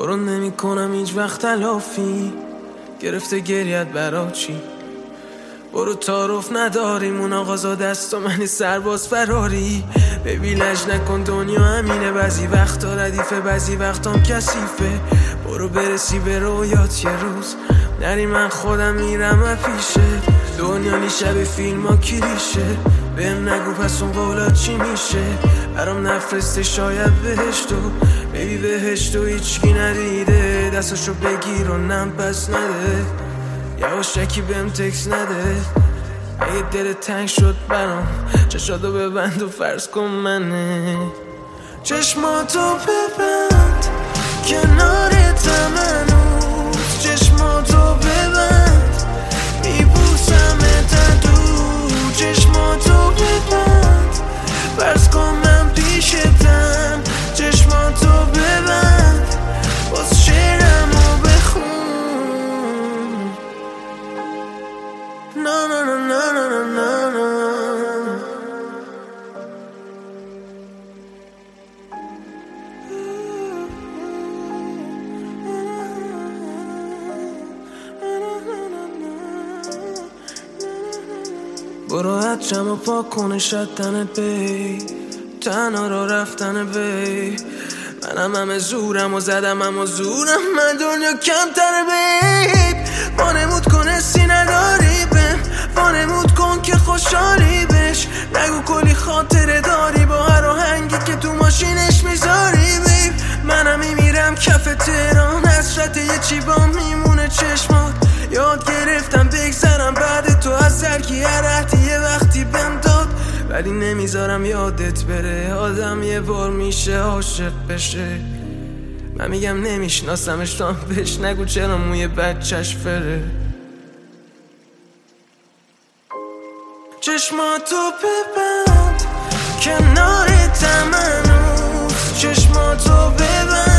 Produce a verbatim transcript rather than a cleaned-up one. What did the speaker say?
برو نمی کنم هیچ وقت تلافی، گرفته گریت برا چی؟ برو تعارف نداریم اون آقازا دست و منی سرباز فراری. ببی لج نکن دنیا همینه، بعضی وقتا ردیفه بعضی وقتام کثیفه. برو برسی به رویات یه روز نری من خودم میرم پیشه. دنیا نی شب فیلم ها کلیشه، بهم نگو پس اون قولات چی میشه. برام نفرسته شاید بهشتو، ببی بهشتو هیچکی ندیده. دستاشو بگیر و نم پس نده، یواشکی بهم تکس نده. اگه دل تنگ شد برام چشاتو ببند و فرض کن منه. چشماتو ببند کنارتم هنوز، چشماتو ببند میبوسمت دور. چشماتو ببند فرض کن من پیشتم. چشماتو ببند باز شعرمو بخون. نه نه نه نه نه نه نه. برو حجم و پاک کنه شدنت بی، تنها را رفتن بی. منم همه زورم و زدم همه زورم، من دنیا کمتر بیب. وانمود کن حسی نداری بهم، وانمود کن که خوشحالی بش. نگو کلی خاطره داری با هر آهنگی که تو ماشینش میذاری بیب. منم میمیرم کف تهران، حسرت یه چی با میمونه چشمات. یاد گرفتم بگذرم بعد تو از زرکی هر عهدی یه وقتی بهم داد. ولی نمیذارم یادت بره، آدم یه بار میشه عاشق بشه. من میگم نمیشناسمش تو هم بهش نگو چرا موی بچهش فره. چشماتو ببند کنارتم هنوز، چشماتو ببند